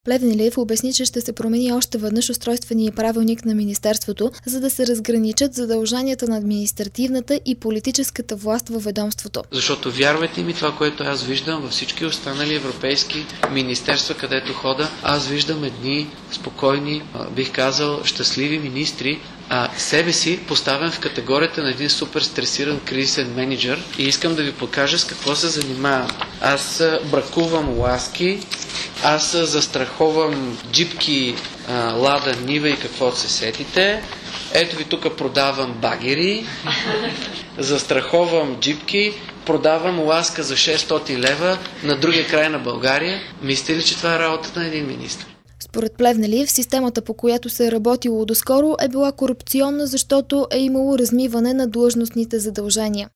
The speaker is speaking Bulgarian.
Плевнелиев обясни, че ще се промени още веднъж устройствения правилник на Министерството, за да се разграничат задълженията на административната и политическата власт във ведомството. Защото вярвайте ми, това, което аз виждам във всички останали европейски министерства, където хода, аз виждам едни спокойни, бих казал, щастливи министри, себе си поставен в категорията на един супер стресиран кризисен менеджер и искам да ви покажа с какво се занимавам. Аз бракувам ласки, аз застраховам джипки, Лада, Нива и каквото се сетите. Ето ви тук продавам багери, застраховам джипки, продавам ласка за 600 лева на другия край на България. Мислите ли, че това е работата на един министр? Според Плевнелиев, системата, по която се е работило доскоро, е била корупционна, защото е имало размиване на длъжностните задължения.